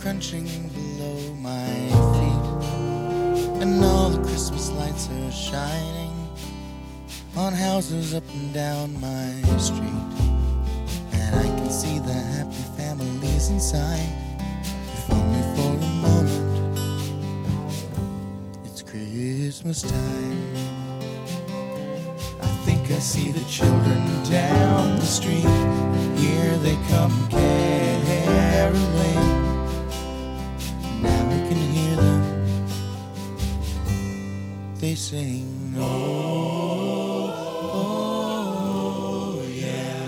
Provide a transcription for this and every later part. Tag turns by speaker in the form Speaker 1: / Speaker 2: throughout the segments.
Speaker 1: crunching below my feet, and all the Christmas lights are shining on houses up and down my street, and I can see the happy families inside, if only for a moment. It's Christmas time. I think I see the children down the street. Here they come caroling. Now I can hear them. They sing, oh, oh, yeah.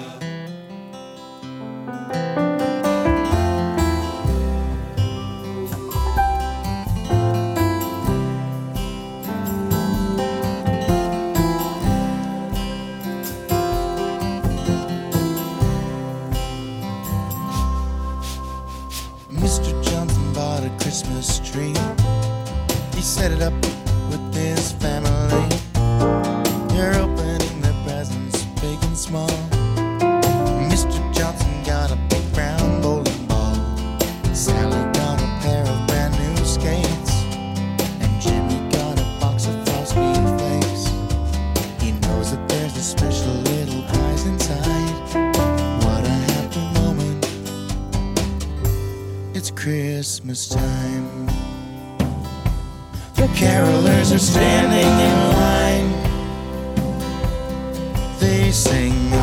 Speaker 1: Mr. Johnson bought a Christmas tree. He set it up with his family. They're opening their presents big and small. Mr. Johnson got a big brown bowling ball. Sally got a pair of brand new skates, and Jimmy got a box of Frosty Flakes. He knows that there's a special little prize inside. What a happy moment. It's Christmas time. The carolers are standing in line. They sing,